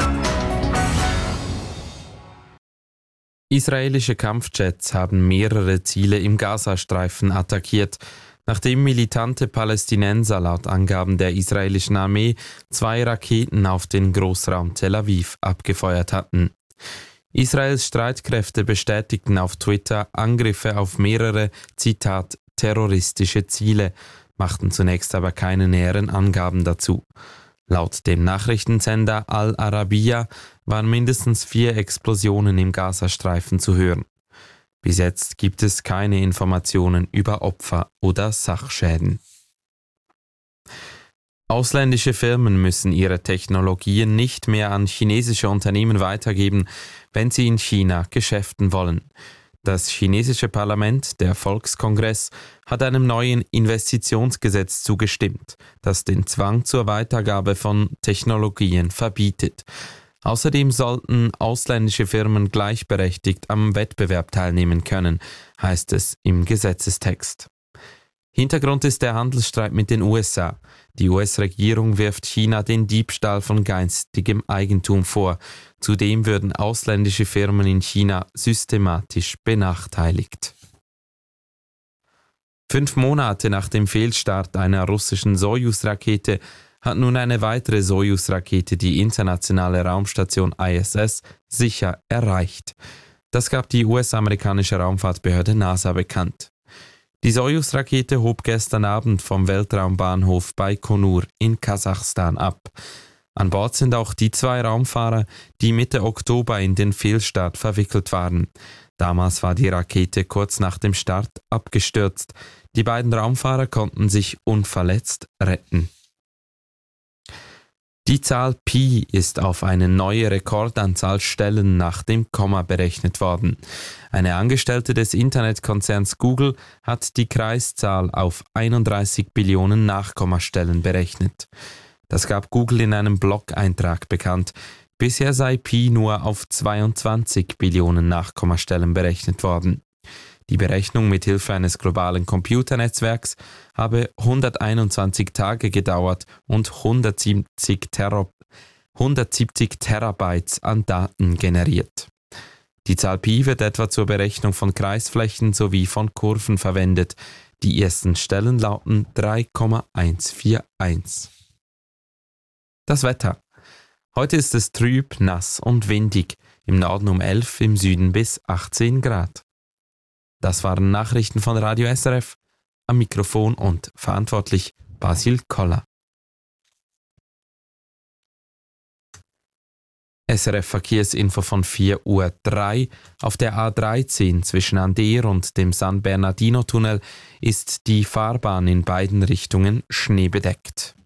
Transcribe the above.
Israelische Kampfjets haben mehrere Ziele im Gazastreifen attackiert, nachdem militante Palästinenser laut Angaben der israelischen Armee 2 Raketen auf den Großraum Tel Aviv abgefeuert hatten. Israels Streitkräfte bestätigten auf Twitter Angriffe auf mehrere, Zitat, terroristische Ziele, machten zunächst aber keine näheren Angaben dazu. Laut dem Nachrichtensender Al Arabiya waren mindestens 4 Explosionen im Gazastreifen zu hören. Bis jetzt gibt es keine Informationen über Opfer oder Sachschäden. Ausländische Firmen müssen ihre Technologien nicht mehr an chinesische Unternehmen weitergeben, wenn sie in China geschäften wollen. Das chinesische Parlament, der Volkskongress, hat einem neuen Investitionsgesetz zugestimmt, das den Zwang zur Weitergabe von Technologien verbietet. Außerdem sollten ausländische Firmen gleichberechtigt am Wettbewerb teilnehmen können, heißt es im Gesetzestext. Hintergrund ist der Handelsstreit mit den USA. Die US-Regierung wirft China den Diebstahl von geistigem Eigentum vor. Zudem würden ausländische Firmen in China systematisch benachteiligt. 5 Monate nach dem Fehlstart einer russischen Sojus-Rakete hat nun eine weitere Sojus-Rakete die internationale Raumstation ISS sicher erreicht. Das gab die US-amerikanische Raumfahrtbehörde NASA bekannt. Die Sojus-Rakete hob gestern Abend vom Weltraumbahnhof Baikonur in Kasachstan ab. An Bord sind auch die 2 Raumfahrer, die Mitte Oktober in den Fehlstart verwickelt waren. Damals war die Rakete kurz nach dem Start abgestürzt. Die beiden Raumfahrer konnten sich unverletzt retten. Die Zahl Pi ist auf eine neue Rekordanzahl Stellen nach dem Komma berechnet worden. Eine Angestellte des Internetkonzerns Google hat die Kreiszahl auf 31 Billionen Nachkommastellen berechnet. Das gab Google in einem Blog-Eintrag bekannt. Bisher sei Pi nur auf 22 Billionen Nachkommastellen berechnet worden. Die Berechnung mit Hilfe eines globalen Computernetzwerks habe 121 Tage gedauert und 170 Terabytes an Daten generiert. Die Zahl Pi wird etwa zur Berechnung von Kreisflächen sowie von Kurven verwendet. Die ersten Stellen lauten 3,141. Das Wetter. Heute ist es trüb, nass und windig. Im Norden um 11, im Süden bis 18 Grad. Das waren Nachrichten von Radio SRF. Am Mikrofon und verantwortlich Basil Koller. SRF Verkehrsinfo von 4:03 Uhr. Auf der A13 zwischen Andeer und dem San Bernardino-Tunnel ist die Fahrbahn in beiden Richtungen schneebedeckt.